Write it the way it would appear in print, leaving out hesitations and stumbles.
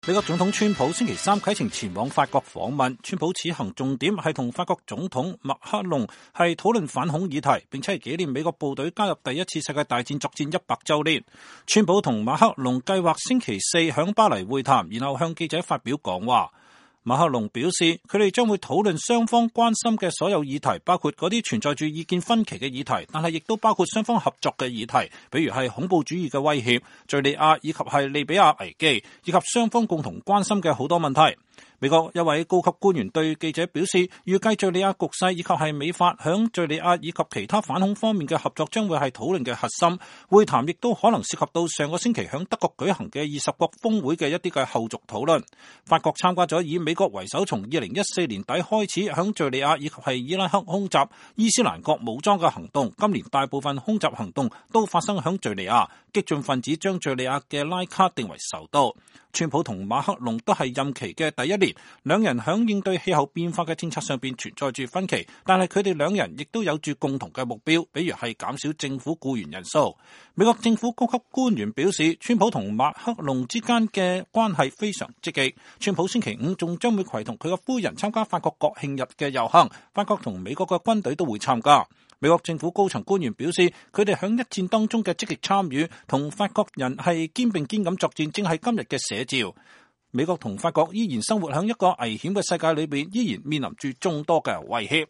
美國總統川普星期三啟程前往法國訪問，川普此行重點係同法國總統馬克龍係討論反恐議題，並且係紀念美國部隊加入第一次世界大戰作戰100週年。川普同馬克龍計劃星期四響巴黎會談，然後向記者發表講話。馬克龍表示，佢哋將會討論雙方關心嘅所有議題，包括嗰啲存在住意見分歧嘅議題，但係亦都包括雙方合作嘅議題，比如係恐怖主義嘅威脅、敘利亞以及係利比亞危機，以及雙方共同關心嘅好多問題。美國一位高級官員對記者表示，預計敘利亞局勢以及係美法響敘利亞以及其他反恐方面嘅合作將會係討論嘅核心。會談亦都可能涉及到上個星期響德國舉行嘅20國峰會嘅一啲嘅後續討論。法國參加咗以美國為首從2014年底開始響敘利亞以及係伊拉克空襲伊斯蘭國武裝嘅行動，今年大部分空襲行動都發生響敘利亞，激進分子將敘利亞嘅拉卡定為首都。川普同馬克龍都係任期嘅第一年，兩人響應對氣候變化嘅政策上邊存在住分歧，但係佢哋兩人亦都有住共同嘅目標，比如係減少政府僱員人數。美國政府高級官員表示，川普同馬克龍之間嘅關係非常積極。川普星期五仲將會攜同佢嘅夫人參加法國國慶日嘅遊行，法國同美國嘅軍隊都會參加。美國政府高層官員表示，佢哋響一戰當中嘅積極參與，同法國人係肩並肩咁作戰，正係今日嘅寫照。美國同法國依然生活響一個危險嘅世界裏邊，依然面臨住眾多嘅威脅。